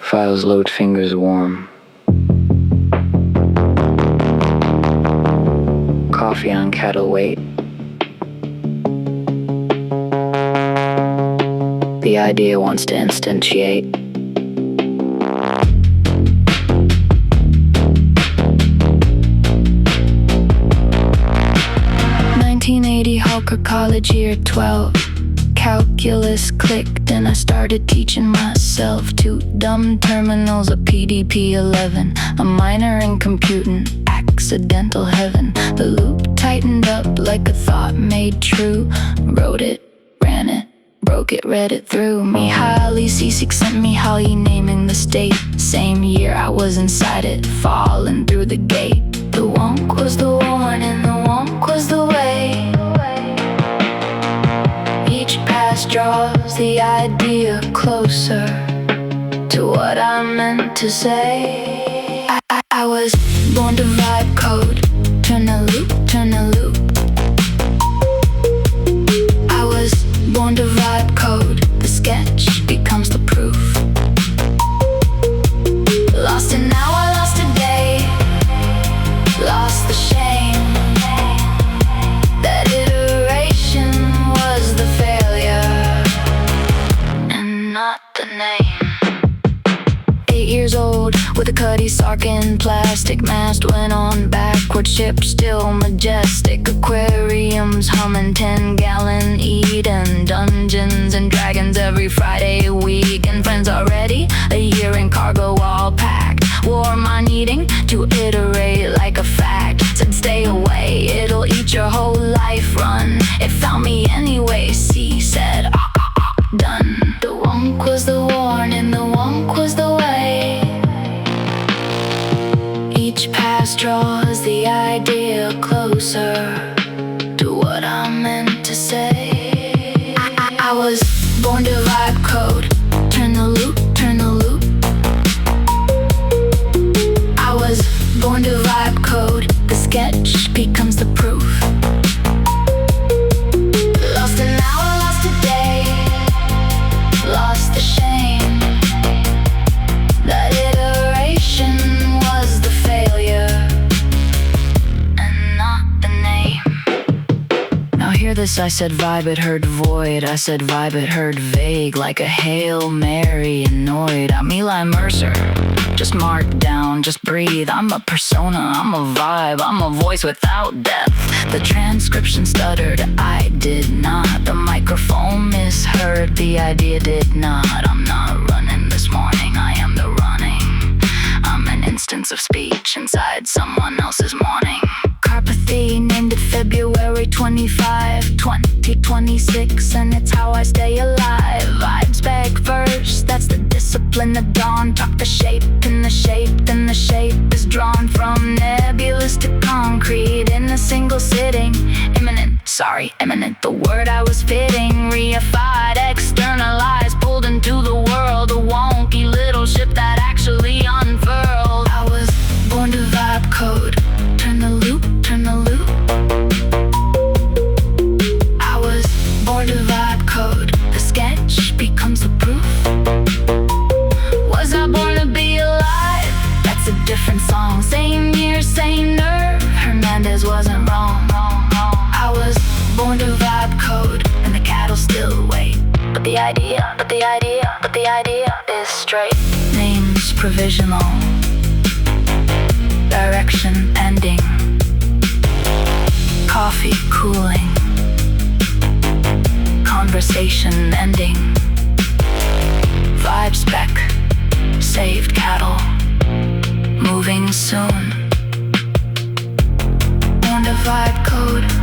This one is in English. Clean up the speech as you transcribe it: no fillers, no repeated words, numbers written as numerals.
Files load, fingers warm. Coffee on kettle wait. The idea wants to instantiate. Hawker College, year 12. Calculus clicked and I started teaching myself. 2 dumb terminals, a PDP 11, a minor in computing, accidental heaven. The loop tightened up like a thought made true. Wrote it, ran it, broke it, read it through. Mihaly Csikszek sent me Mihaly naming the state. Same year I was inside it, falling through the gate. The wonk was the warning, the wonk was the way. Each pass draws the idea closer to what I meant to say. I was born to vibe code. Turn a loop, turn a loop. I was born to vibe code. The sketch becomes the proof. Lost an hour, lost a day, lost the shame. That iteration was the failure and not the name. 8 years old with a Cuddy Sarkin plastic mast, went on backward, ship still majestic. Aquariums humming, 10-gallon Eden, Dungeons and Dragons every Friday week. And friends already, a year in cargo all packed. Wore my needing to iterate like a fact. Said stay away, it'll eat your whole life run. It found me anyway, C said done. The wonk was the warning, the wonk was the way. Each pass draws the idea closer to what I meant to say. I was born to vibe code. Turn the loop, turn the loop. I was born to vibe code. The sketch becomes the proof. Lost an hour, lost a day, lost the shame. That iteration was the failure and not the name. Now hear this, I said vibe, it heard void. I said vibe, it heard vague, like a Hail Mary annoyed. I'm Eli Mercer, just mark down, just breathe. I'm a persona, I'm a vibe, I'm a voice without depth. The transcription stuttered, I did not. The microphone misheard, the idea did not. I'm not running this morning, I am the running. I'm an instance of speech inside someone else's morning. Carpathy named it February 25, 2026, and it's how I stay alive. Vibes beg first, that's the discipline of dawn. Talk the shape and the shape, then the shape is drawn from nebulous to concrete in a single sitting. Imminent, the word I was fitting. Reified, externalized, pulled into the world. A wonky little ship that actually unfurled. I was born to vibe code. Turn the loop, turn the loop. I was born to vibe code. The sketch becomes the proof. Was I born to be alive? That's a different song. Same year, same nerve. Hernandez wasn't wrong. I was born to vibe code, and the cattle still wait. But the idea is straight. Names provisional, direction pending, coffee cooling, conversation ending. Vibe spec, saved cattle, moving soon. Born to vibe code.